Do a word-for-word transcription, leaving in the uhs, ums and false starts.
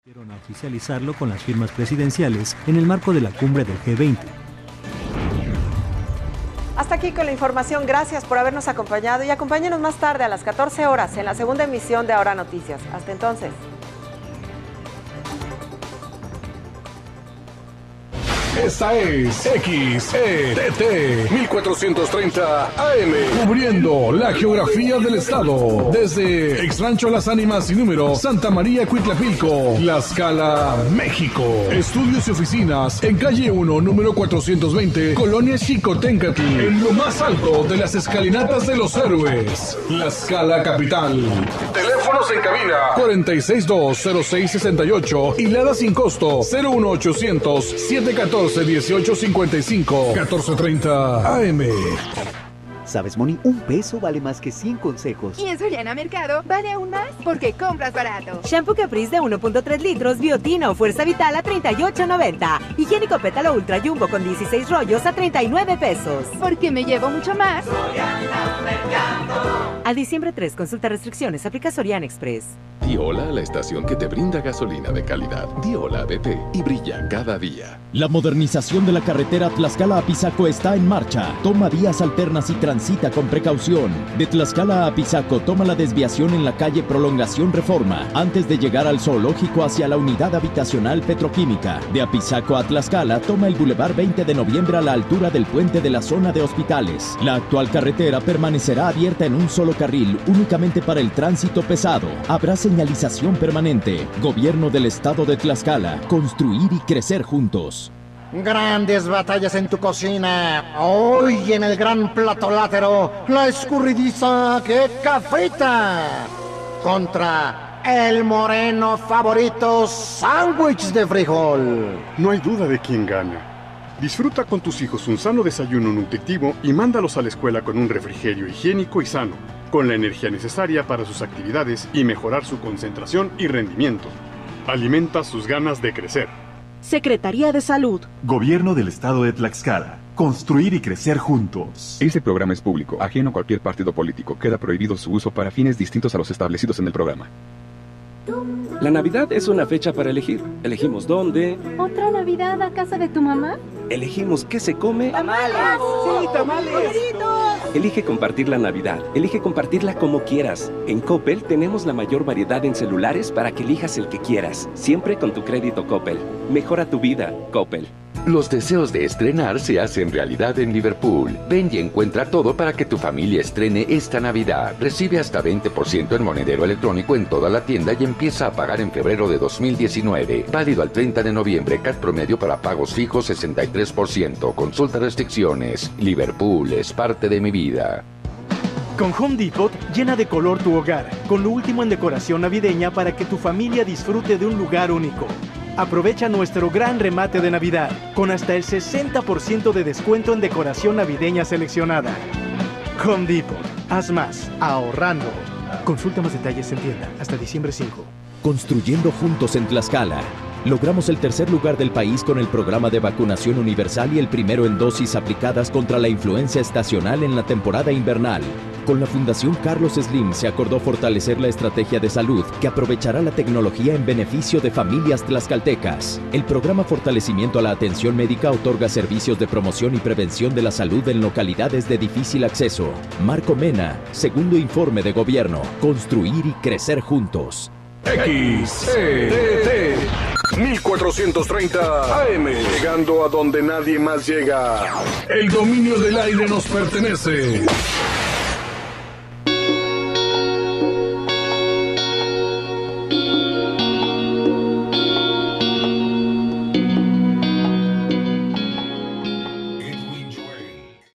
Quieren oficializarlo con las firmas presidenciales en el marco de la cumbre del G veinte. Hasta aquí con la información. Gracias por habernos acompañado y acompáñenos más tarde a las catorce horas en la segunda emisión de Ahora Noticias. Hasta entonces. Esta es X E T T mil cuatrocientos treinta A M, cubriendo la geografía del estado, desde Ex Rancho Las Ánimas y Número, Santa María Cuitlapilco, Tlaxcala, México. Estudios y oficinas en calle uno, número cuatrocientos veinte, Colonia Xicoténcatl, en lo más alto de las escalinatas de los héroes, Tlaxcala capital. Teléfonos en cabina cuarenta y seis dos cero seis sesenta y ocho y Lada sin costo cero uno ochocientos siete catorce dieciocho cincuenta y cinco, catorce treinta A M. ¿Sabes, Moni? Un peso vale más que cien consejos. Y en Soriana Mercado vale aún más porque compras barato. Shampoo Caprice de uno punto tres litros, Biotina o Fuerza Vital a treinta y ocho noventa. Higiénico Pétalo Ultra Jumbo con dieciséis rollos a treinta y nueve pesos. Porque me llevo mucho más. Soriana Mercado. A diciembre tres, consulta restricciones, aplica Soriana Express. Di hola a la estación que te brinda gasolina de calidad. Di hola a B P y brilla cada día. La modernización de la carretera Tlaxcala a Pisaco está en marcha. Toma vías alternas y transita con precaución. De Tlaxcala a Pisaco, toma la desviación en la calle Prolongación Reforma, antes de llegar al zoológico hacia la unidad habitacional petroquímica. De Apizaco a Tlaxcala, toma el Boulevard veinte de noviembre a la altura del puente de la zona de hospitales. La actual carretera permanecerá abierta en un solo carril, únicamente para el tránsito pesado. Habrá señalización permanente. Gobierno del Estado de Tlaxcala. Construir y crecer juntos. Grandes batallas en tu cocina. Hoy en el gran platolátero, la escurridiza queca frita contra el moreno favorito sándwich de frijol. No hay duda de quién gana. Disfruta con tus hijos un sano desayuno nutritivo y mándalos a la escuela con un refrigerio higiénico y sano, con la energía necesaria para sus actividades y mejorar su concentración y rendimiento. Alimenta sus ganas de crecer. Secretaría de Salud. Gobierno del Estado de Tlaxcala. Construir y crecer juntos. Este programa es público, ajeno a cualquier partido político. Queda prohibido su uso para fines distintos a los establecidos en el programa. La Navidad es una fecha para elegir. Elegimos dónde. ¿Otra Navidad a casa de tu mamá? Elegimos qué se come. ¡Tamales! ¡Sí, tamales! Elige compartir la Navidad. Elige compartirla como quieras. En Coppel tenemos la mayor variedad en celulares para que elijas el que quieras. Siempre con tu crédito Coppel. Mejora tu vida, Coppel. Los deseos de estrenar se hacen realidad en Liverpool. Ven y encuentra todo para que tu familia estrene esta Navidad. Recibe hasta veinte por ciento en monedero electrónico en toda la tienda y empieza a pagar en febrero de dos mil diecinueve. Válido al treinta de noviembre. C A T promedio para pagos fijos sesenta y tres por ciento. Consulta restricciones. Liverpool es parte de mi vida. Con Home Depot, llena de color tu hogar, con lo último en decoración navideña para que tu familia disfrute de un lugar único. Aprovecha nuestro gran remate de Navidad, con hasta el sesenta por ciento de descuento en decoración navideña seleccionada. Home Depot, haz más, ahorrando. Consulta más detalles en tienda, hasta diciembre cinco. Construyendo juntos en Tlaxcala. Logramos el tercer lugar del país con el programa de vacunación universal y el primero en dosis aplicadas contra la influenza estacional en la temporada invernal. Con la Fundación Carlos Slim se acordó fortalecer la estrategia de salud que aprovechará la tecnología en beneficio de familias tlaxcaltecas. El programa Fortalecimiento a la Atención Médica otorga servicios de promoción y prevención de la salud en localidades de difícil acceso. Marco Mena, segundo informe de gobierno. Construir y crecer juntos. X E T T mil cuatrocientos treinta A M, llegando a donde nadie más llega. El dominio del aire nos pertenece.